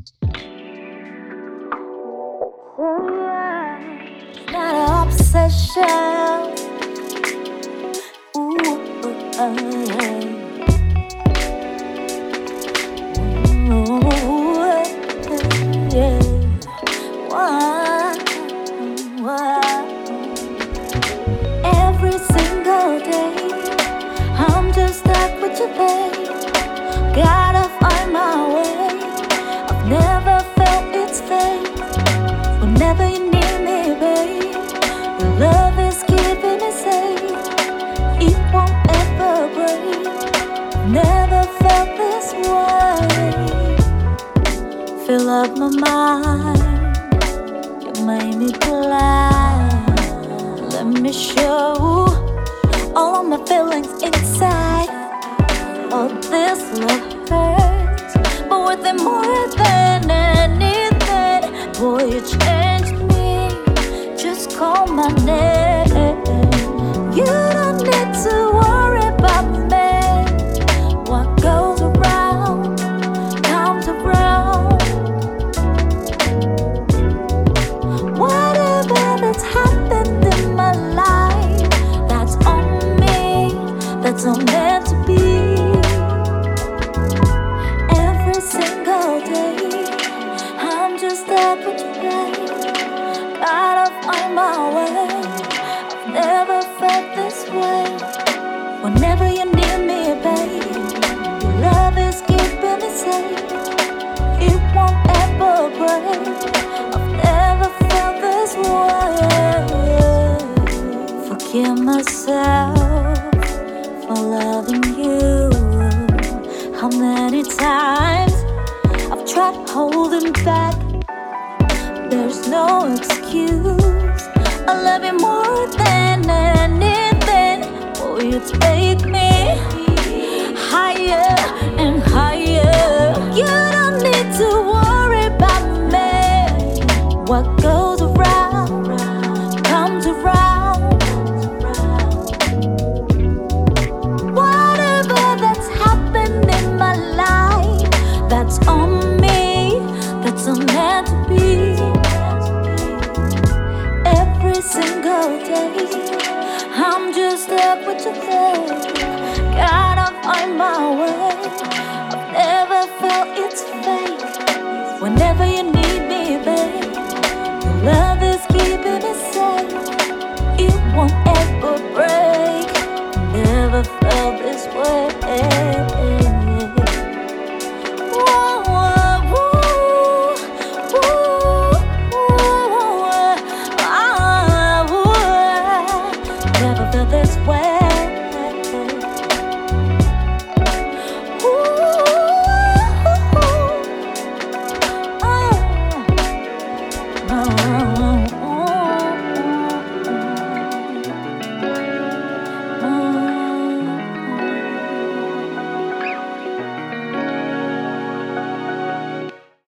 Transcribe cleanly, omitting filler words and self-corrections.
It's not an obsession. Ooh, yeah. Why? Every single day, I'm just stuck with you, babe. Gotta find my way. I've never felt its fate. Whenever you need me, babe, your love is keeping me safe. It won't ever break. Never felt this way. Fill up my mind. You made me blind. Let me show all of my feelings inside. Oh, this love hurts, but worth it more than anything. Boy, you changed me. Just call my name. You don't need to worry about me. What goes around comes around. Whatever that's happened in my life, that's on me. That's all meant to be. Every single day, I'm just up with you, babe. Gotta find my way. I've never felt this way. Whenever you need me, babe, your love is keeping me safe. It won't ever break. I've never felt this way. Forgive myself for loving you. How many times I've tried holding back? There's no excuse. I love you more than anything. Oh, you take me higher and higher. You don't need to worry about me. What goes around comes around. Whatever that's happened in my life, that's on me. That's all meant to be. Every single day, I'm just up with you, babe. Gotta find my way. I've never felt its fate. Whenever you need me, babe, your love is keeping me safe. It won't ever break. Never felt this way.